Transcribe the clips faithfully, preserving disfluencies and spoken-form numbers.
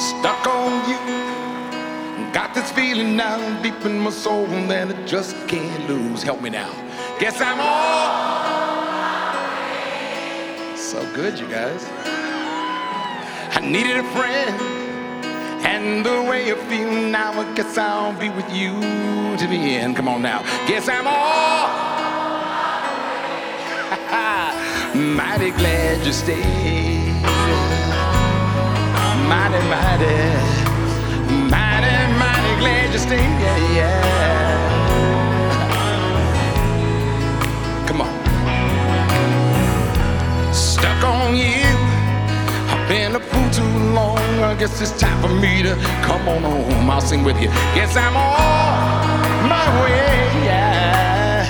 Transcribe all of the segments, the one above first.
Stuck on you. Got this feeling now deep in my soul that I just can't lose. Help me now. Guess I'm all. So good, you guys. I needed a friend, and the way you feel now, I guess I'll be with you to the end. Come on now. Guess I'm all. Mighty glad you stayed. Mighty, mighty, mighty, mighty glad you stayed. Yeah, yeah. Come on. Stuck on you. I've been a fool too long. I guess it's time for me to come on home. I'll sing with you. Guess I'm on my way. Yeah.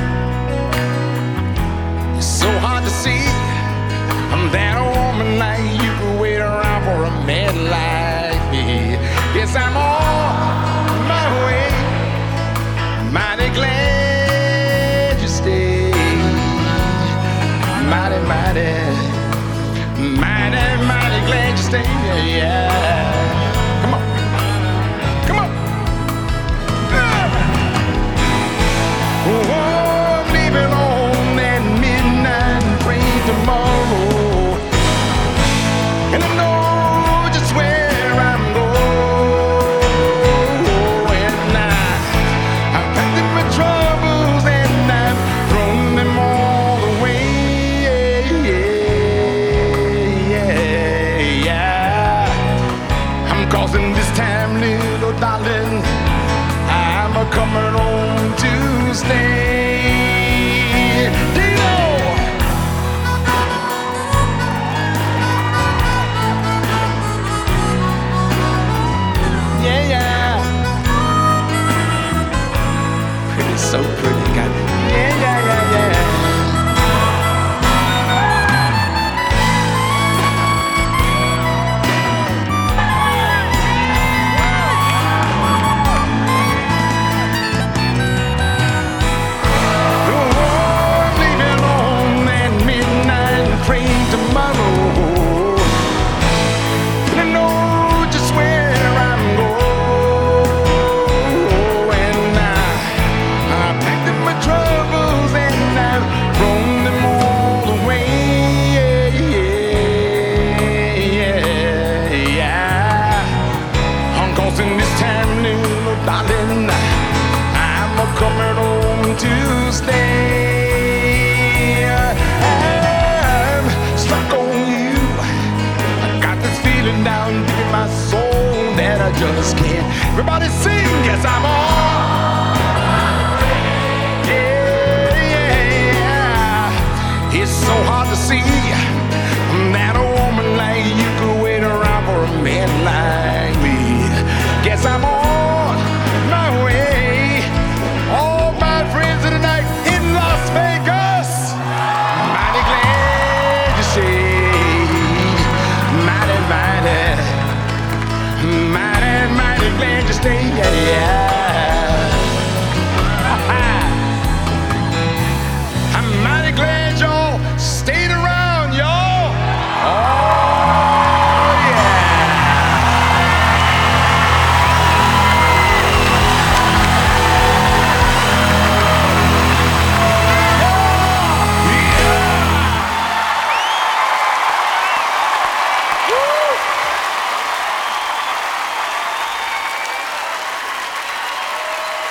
It's so hard to see. I'm that woman like you could wait around for a man like me. Guess I'm on my way. Mighty glad you stayed. Mighty, mighty, mighty, mighty glad you stayed. Yeah, yeah. Come on, come on. Yeah. Oh, I'm leaving on that midnight train tomorrow. And I know just where I'm going. I, I've packed up my troubles and I've thrown them all away. Yeah, yeah, yeah. I'm crossing this time, little darling. I'm a coming home to stay. So pretty, God. Yeah, yeah, yeah, yeah. Oh, I'm leaving on that midnight train tomorrow. And I know just where I'm going. Troubles and I've thrown them all away. Yeah, yeah, yeah. I'm causing this time, little darling. I'm a coming home to stay. I'm stuck on you. I got this feeling down deep in my soul that I just can't. Everybody sing, yes, I'm on. It's so hard to see that a woman like you could wait around for a man like me. Guess I'm on my way. All my friends tonight in Las Vegas. Mighty glad you stayed. Mighty, mighty, mighty, mighty glad you stayed. Yeah, yeah.